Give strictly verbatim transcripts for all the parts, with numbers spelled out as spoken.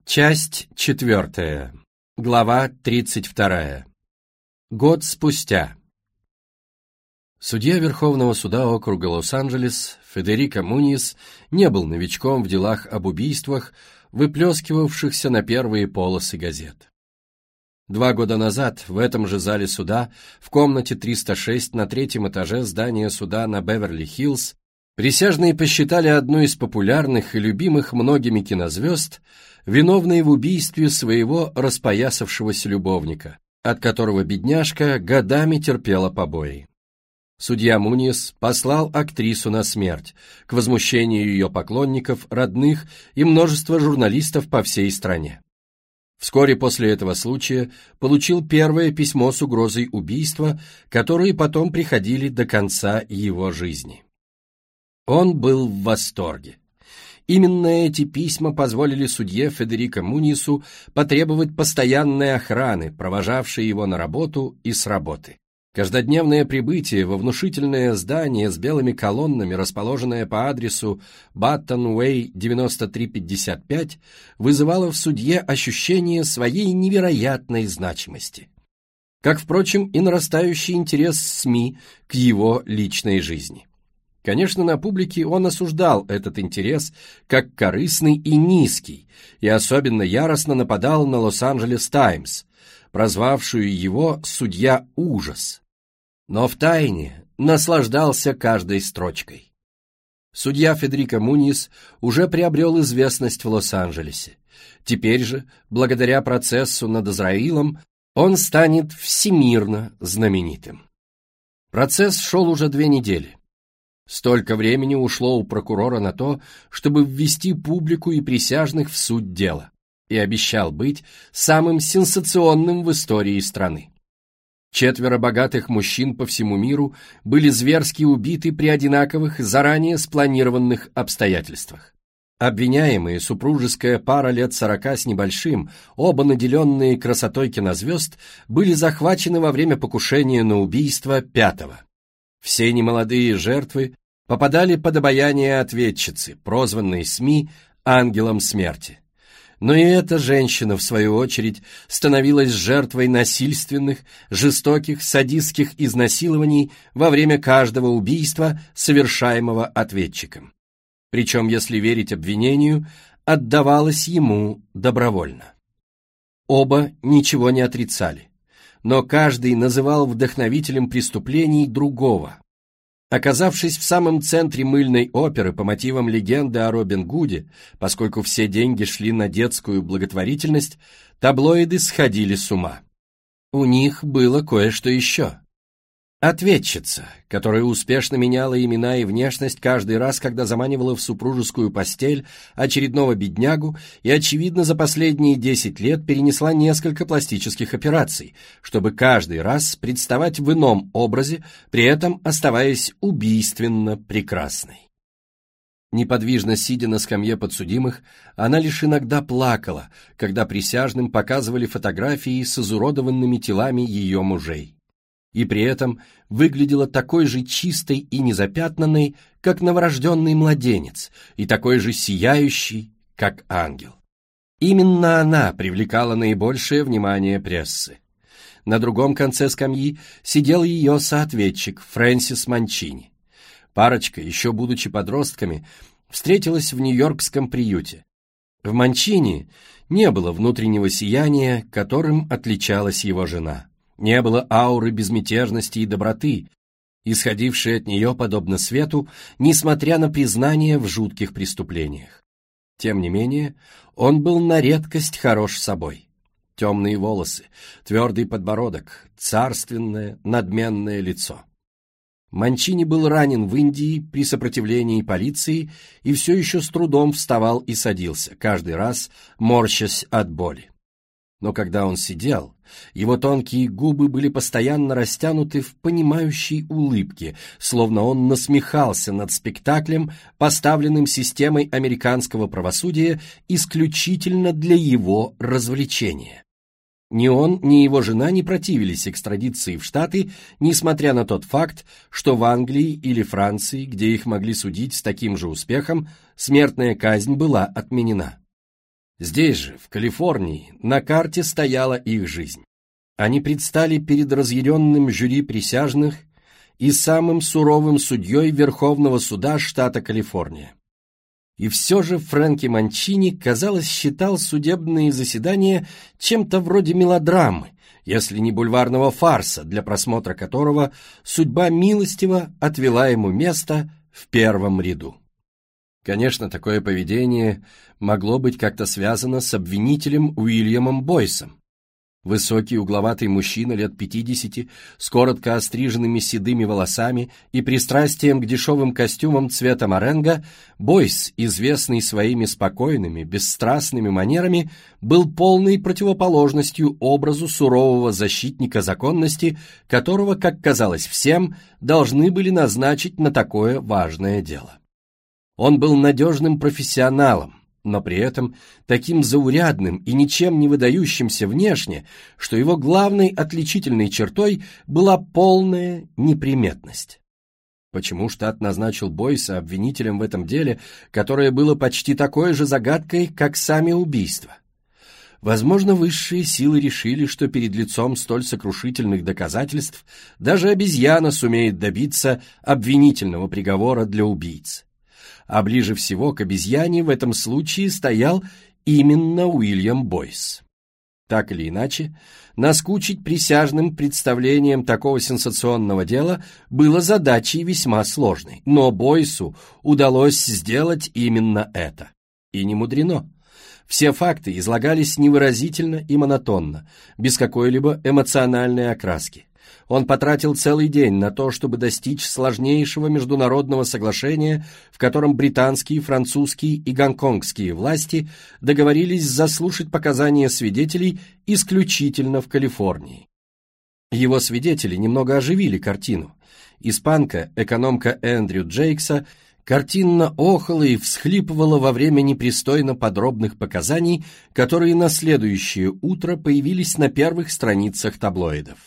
Часть четвертая. Глава тридцать вторая. Год спустя. Судья Верховного суда округа Лос-Анджелес Федерико Муньес не был новичком в делах об убийствах, выплескивавшихся на первые полосы газет. Два года назад в этом же зале суда, в комнате триста шесть на третьем этаже здания суда на Беверли-Хиллз, присяжные посчитали одну из популярных и любимых многими кинозвезд виновной в убийстве своего распоясавшегося любовника, от которого бедняжка годами терпела побои. Судья Муньес послал актрису на смерть, к возмущению ее поклонников, родных и множества журналистов по всей стране. Вскоре после этого случая получил первое письмо с угрозой убийства, которые потом приходили до конца его жизни. Он был в восторге. Именно эти письма позволили судье Федерико Муньесу потребовать постоянной охраны, провожавшей его на работу и с работы. Каждодневное прибытие во внушительное здание с белыми колоннами, расположенное по адресу Баттон-Уэй девяносто три пятьдесят пять, вызывало в судье ощущение своей невероятной значимости. Как, впрочем, и нарастающий интерес СМИ к его личной жизни. Конечно, на публике он осуждал этот интерес как корыстный и низкий, и особенно яростно нападал на Лос-Анджелес Таймс, прозвавшую его «судья ужас». Но втайне наслаждался каждой строчкой. Судья Федерико Муньес уже приобрел известность в Лос-Анджелесе. Теперь же, благодаря процессу над Израилом, он станет всемирно знаменитым. Процесс шел уже две недели. Столько времени ушло у прокурора на то, чтобы ввести публику и присяжных в суть дела, и обещал быть самым сенсационным в истории страны. Четверо богатых мужчин по всему миру были зверски убиты при одинаковых, заранее спланированных обстоятельствах. Обвиняемые, супружеская пара лет сорока с небольшим, оба наделенные красотой кинозвезд, были захвачены во время покушения на убийство пятого. Все немолодые жертвы попадали под обаяние ответчицы, прозванной СМИ «ангелом смерти». Но и эта женщина, в свою очередь, становилась жертвой насильственных, жестоких, садистских изнасилований во время каждого убийства, совершаемого ответчиком. Причем, если верить обвинению, отдавалась ему добровольно. Оба ничего не отрицали, но каждый называл вдохновителем преступлений другого. Оказавшись в самом центре мыльной оперы по мотивам легенды о Робин Гуде, поскольку все деньги шли на детскую благотворительность, таблоиды сходили с ума. У них было кое-что еще. Ответчица, которая успешно меняла имена и внешность каждый раз, когда заманивала в супружескую постель очередного беднягу и, очевидно, за последние десять лет перенесла несколько пластических операций, чтобы каждый раз представать в ином образе, при этом оставаясь убийственно прекрасной. Неподвижно сидя на скамье подсудимых, она лишь иногда плакала, когда присяжным показывали фотографии с изуродованными телами ее мужей. И при этом выглядела такой же чистой и незапятнанной, как новорожденный младенец, и такой же сияющий, как ангел. Именно она привлекала наибольшее внимание прессы. На другом конце скамьи сидел ее соответчик Фрэнсис Манчини. Парочка, еще будучи подростками, встретилась в нью-йоркском приюте. В Манчини не было внутреннего сияния, которым отличалась его жена. Не было ауры безмятежности и доброты, исходившей от нее подобно свету, несмотря на признание в жутких преступлениях. Тем не менее, он был на редкость хорош собой. Темные волосы, твердый подбородок, царственное, надменное лицо. Манчини был ранен в Индии при сопротивлении полиции и все еще с трудом вставал и садился, каждый раз морщась от боли. Но когда он сидел, его тонкие губы были постоянно растянуты в понимающей улыбке, словно он насмехался над спектаклем, поставленным системой американского правосудия исключительно для его развлечения. Ни он, ни его жена не противились экстрадиции в Штаты, несмотря на тот факт, что в Англии или Франции, где их могли судить с таким же успехом, смертная казнь была отменена. Здесь же, в Калифорнии, на карте стояла их жизнь. Они предстали перед разъяренным жюри присяжных и самым суровым судьей Верховного суда штата Калифорния. И все же Фрэнки Манчини, казалось, считал судебные заседания чем-то вроде мелодрамы, если не бульварного фарса, для просмотра которого судьба милостиво отвела ему место в первом ряду. Конечно, такое поведение могло быть как-то связано с обвинителем Уильямом Бойсом. Высокий угловатый мужчина лет пятидесяти, с коротко остриженными седыми волосами и пристрастием к дешевым костюмам цвета моренго, Бойс, известный своими спокойными, бесстрастными манерами, был полной противоположностью образу сурового защитника законности, которого, как казалось всем, должны были назначить на такое важное дело. Он был надежным профессионалом, но при этом таким заурядным и ничем не выдающимся внешне, что его главной отличительной чертой была полная неприметность. Почему штат назначил Бойса обвинителем в этом деле, которое было почти такой же загадкой, как сами убийства? Возможно, высшие силы решили, что перед лицом столь сокрушительных доказательств даже обезьяна сумеет добиться обвинительного приговора для убийц. А ближе всего к обезьяне в этом случае стоял именно Уильям Бойс. Так или иначе, наскучить присяжным представлением такого сенсационного дела было задачей весьма сложной, но Бойсу удалось сделать именно это. И не мудрено. Все факты излагались невыразительно и монотонно, без какой-либо эмоциональной окраски. Он потратил целый день на то, чтобы достичь сложнейшего международного соглашения, в котором британские, французские и гонконгские власти договорились заслушать показания свидетелей исключительно в Калифорнии. Его свидетели немного оживили картину. Испанка, экономка Эндрю Джейкса, картинно охала и всхлипывала во время непристойно подробных показаний, которые на следующее утро появились на первых страницах таблоидов.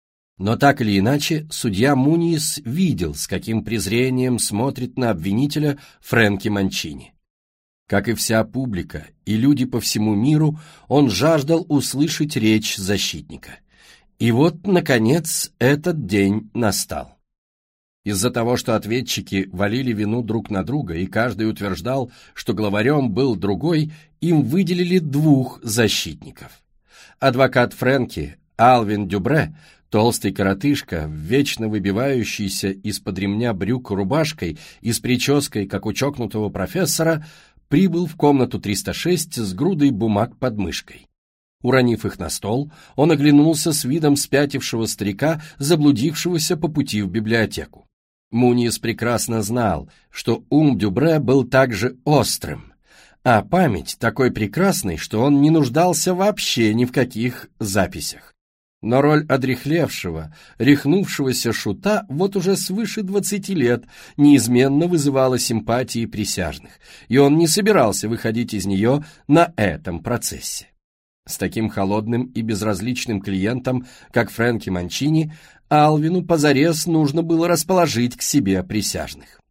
Но так или иначе, судья Муниес видел, с каким презрением смотрит на обвинителя Фрэнки Манчини. Как и вся публика и люди по всему миру, он жаждал услышать речь защитника. И вот, наконец, этот день настал. Из-за того, что ответчики валили вину друг на друга, и каждый утверждал, что главарем был другой, им выделили двух защитников. Адвокат Фрэнки, Алвин Дюбре, толстый коротышка, вечно выбивающийся из-под ремня брюк рубашкой и с прической, как у чокнутого профессора, прибыл в комнату триста шесть с грудой бумаг под мышкой. Уронив их на стол, он оглянулся с видом спятившего старика, заблудившегося по пути в библиотеку. Муниес прекрасно знал, что ум Дюбре был также острым, а память такой прекрасной, что он не нуждался вообще ни в каких записях. Но роль одряхлевшего, рехнувшегося шута вот уже свыше двадцати лет неизменно вызывала симпатии присяжных, и он не собирался выходить из нее на этом процессе. С таким холодным и безразличным клиентом, как Фрэнки Манчини, Алвину позарез нужно было расположить к себе присяжных.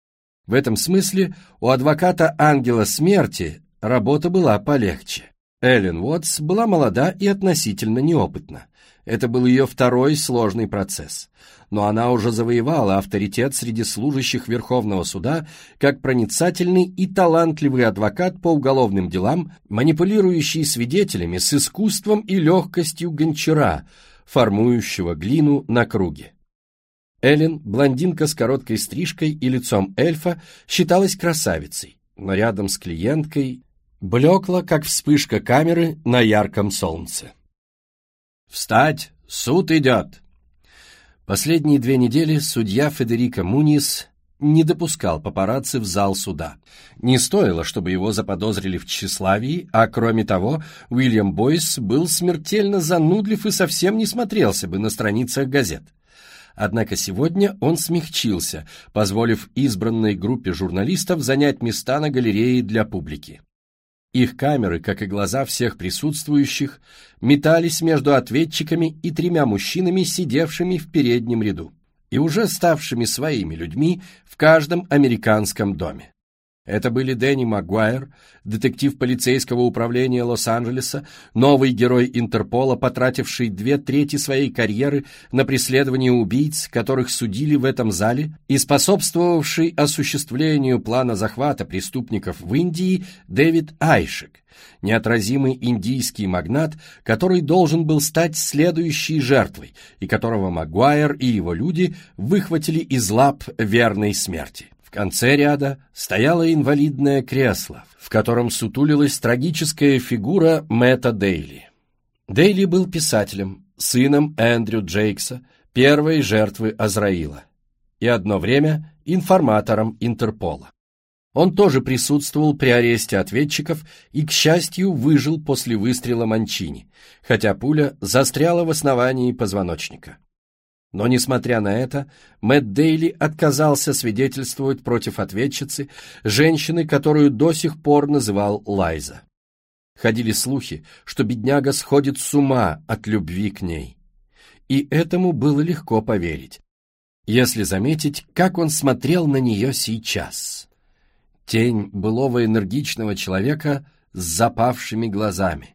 В этом смысле у адвоката Ангела Смерти работа была полегче. Эллен Уотс была молода и относительно неопытна. Это был ее второй сложный процесс, но она уже завоевала авторитет среди служащих Верховного суда как проницательный и талантливый адвокат по уголовным делам, манипулирующий свидетелями с искусством и легкостью гончара, формующего глину на круге. Эллен, блондинка с короткой стрижкой и лицом эльфа, считалась красавицей, но рядом с клиенткой блекла, как вспышка камеры на ярком солнце. «Встать! Суд идет!» Последние две недели судья Федерико Муниес не допускал папарацци в зал суда. Не стоило, чтобы его заподозрили в тщеславии, а кроме того, Уильям Бойс был смертельно занудлив и совсем не смотрелся бы на страницах газет. Однако сегодня он смягчился, позволив избранной группе журналистов занять места на галерее для публики. Их камеры, как и глаза всех присутствующих, метались между ответчиками и тремя мужчинами, сидевшими в переднем ряду, и уже ставшими своими людьми в каждом американском доме. Это были Дэнни Магуайр, детектив полицейского управления Лос-Анджелеса, новый герой Интерпола, потративший две трети своей карьеры на преследование убийц, которых судили в этом зале, и способствовавший осуществлению плана захвата преступников в Индии Дэвид Айшек, неотразимый индийский магнат, который должен был стать следующей жертвой, и которого Магуайр и его люди выхватили из лап верной смерти. В конце ряда стояло инвалидное кресло, в котором сутулилась трагическая фигура Мэтта Дейли. Дейли был писателем, сыном Эндрю Джейкса, первой жертвы Азраила, и одно время информатором Интерпола. Он тоже присутствовал при аресте ответчиков и, к счастью, выжил после выстрела Манчини, хотя пуля застряла в основании позвоночника. Но, несмотря на это, Мэтт Дейли отказался свидетельствовать против ответчицы, женщины, которую до сих пор называл Лайза. Ходили слухи, что бедняга сходит с ума от любви к ней. И этому было легко поверить, если заметить, как он смотрел на нее сейчас. Тень былого энергичного человека с запавшими глазами.